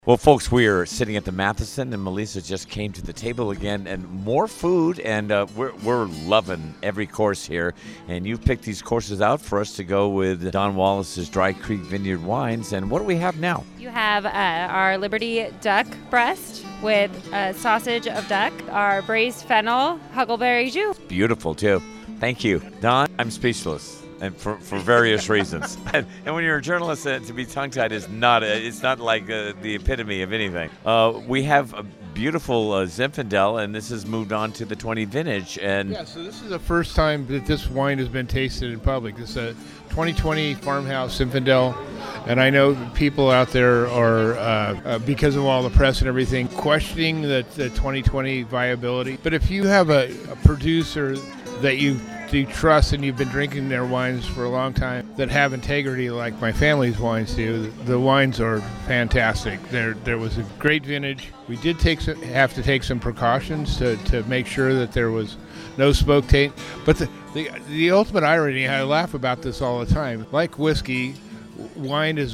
Well, folks, we are sitting at the Matheson, and Melissa just came to the table again, and more food, and we're loving every course here. And you've picked these courses out for us to go with Don Wallace's Dry Creek Vineyard wines. And what do we have now? You have our Liberty duck breast with sausage of duck, our braised fennel huckleberry jus. Beautiful, too. Thank you. Don, I'm speechless. And for various reasons. And when you're a journalist, to be tongue-tied is it's not like the epitome of anything. We have a beautiful Zinfandel, and this has moved on to the 20 vintage. And yeah, so this is the first time that this wine has been tasted in public. This is a 2020 Farmhouse Zinfandel, and I know people out there are, because of all the press and everything, questioning the 2020 viability. But if you have a producer that you trust and you've been drinking their wines for a long time that have integrity like my family's wines do, the wines are fantastic. There was a great vintage. We did have to take some precautions to make sure that there was no smoke taint. But the ultimate irony, I laugh about this all the time, like whiskey, wine is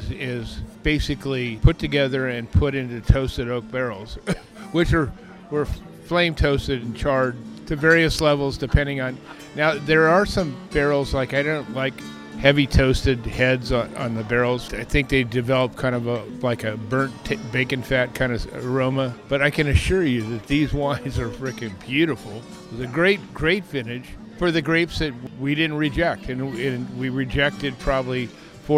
basically put together and put into toasted oak barrels, which were flame toasted and charred to various levels depending on. Now there are some barrels, like I don't like heavy toasted heads on the barrels. I think they develop kind of like a burnt bacon fat kind of aroma. But I can assure you that these wines are freaking beautiful. It was a great vintage for the grapes that we didn't reject, and we rejected probably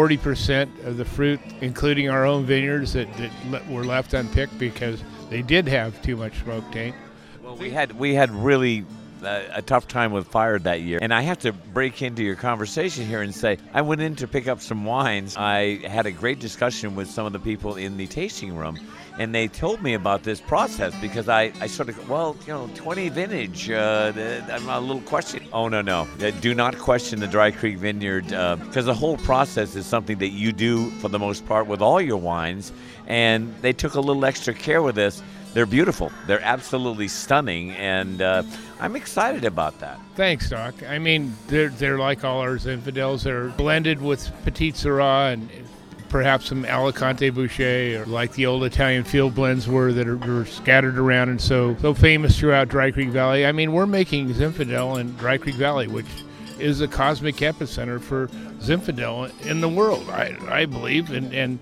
40% of the fruit, including our own vineyards that were left unpicked because they did have too much smoke taint. Well, we had really a tough time with fire that year. And I have to break into your conversation here and say, I went in to pick up some wines. I had a great discussion with some of the people in the tasting room, and they told me about this process because I sort of, 20 vintage, I'm a little question. Oh, no. Do not question the Dry Creek Vineyard because the whole process is something that you do for the most part with all your wines, and they took a little extra care with this. They're beautiful. They're absolutely stunning, and I'm excited about that. Thanks, Doc. I mean, they're like all our Zinfandels. They're blended with Petit Syrah and perhaps some Alicante Bouschet, or like the old Italian field blends were that are scattered around and so famous throughout Dry Creek Valley. I mean, we're making Zinfandel in Dry Creek Valley, which is a cosmic epicenter for Zinfandel in the world, I believe, and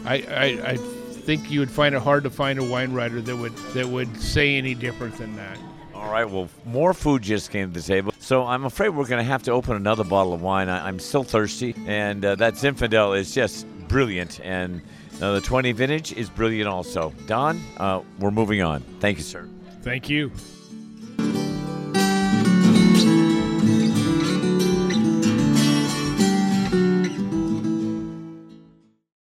I think you would find it hard to find a wine writer that would say any different than that. All right, well, more food just came to the table, so I'm afraid we're going to have to open another bottle of wine. I'm still thirsty, and that Zinfandel is just brilliant, and the 20 vintage is brilliant also. Don, we're moving on. Thank you, sir. Thank you.